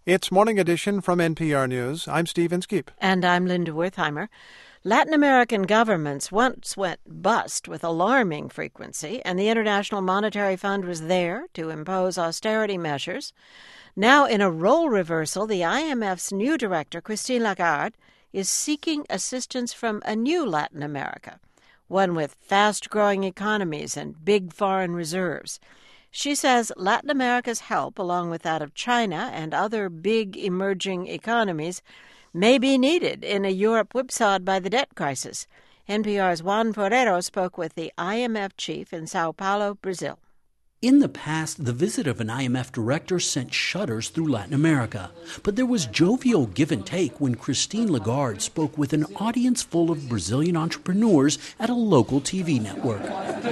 It's Morning Edition from NPR News. I'm Steve Inskeep. And I'm Linda Wertheimer. Latin American governments once went bust with alarming frequency, and the International Monetary Fund was there to impose austerity measures. Now, in a role reversal, the IMF's new director, Christine Lagarde, is seeking assistance from a new Latin America, one with fast-growing economies and big foreign reserves. She says Latin America's help, along with that of China and other big emerging economies, may be needed in a Europe whipsawed by the debt crisis. NPR's Juan Ferrero spoke with the IMF chief in Sao Paulo, Brazil. In the past, the visit of an IMF director sent shudders through Latin America. But there was jovial give and take when Christine Lagarde spoke with an audience full of Brazilian entrepreneurs at a local TV network.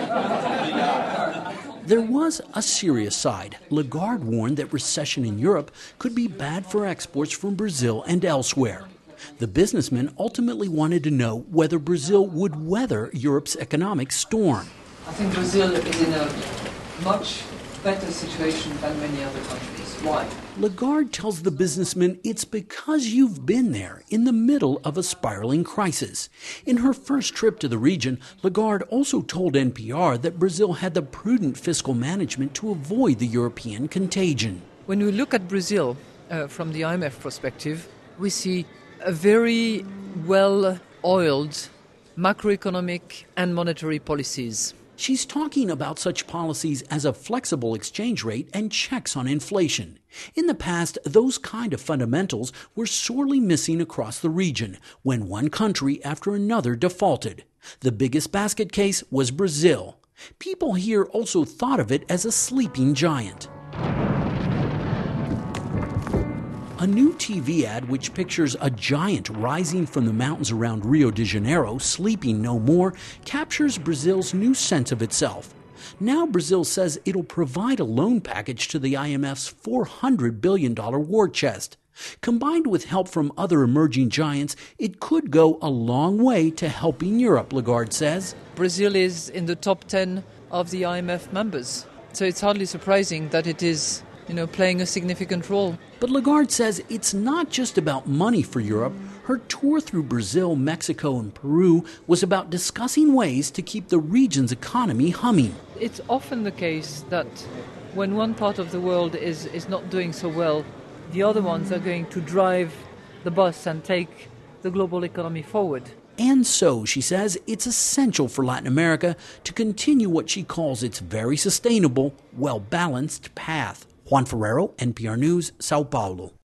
There was a serious side. Lagarde warned that recession in Europe could be bad for exports from Brazil and elsewhere. The businessman ultimately wanted to know whether Brazil would weather Europe's economic storm. I think Brazil is in a much better situation than many other countries. Why? Lagarde tells the businessman it's because you've been there in the middle of a spiraling crisis. In her first trip to the region, Lagarde also told NPR that Brazil had the prudent fiscal management to avoid the European contagion. When we look at Brazil from the IMF perspective, we see a very well-oiled macroeconomic and monetary policies. She's talking about such policies as a flexible exchange rate and checks on inflation. In the past, those kind of fundamentals were sorely missing across the region when one country after another defaulted. The biggest basket case was Brazil. People here also thought of it as a sleeping giant. A new TV ad which pictures a giant rising from the mountains around Rio de Janeiro, sleeping no more, captures Brazil's new sense of itself. Now Brazil says it'll provide a loan package to the IMF's $400 billion war chest. Combined with help from other emerging giants, it could go a long way to helping Europe, Lagarde says. Brazil is in the top 10 of the IMF members, so it's hardly surprising that it is playing a significant role. But Lagarde says it's not just about money for Europe. Her tour through Brazil, Mexico, and Peru was about discussing ways to keep the region's economy humming. It's often the case that when one part of the world is not doing so well, the other ones are going to drive the bus and take the global economy forward. And so, she says, it's essential for Latin America to continue what she calls its very sustainable, well-balanced path. Juan Ferrero, NPR News, Sao Paulo.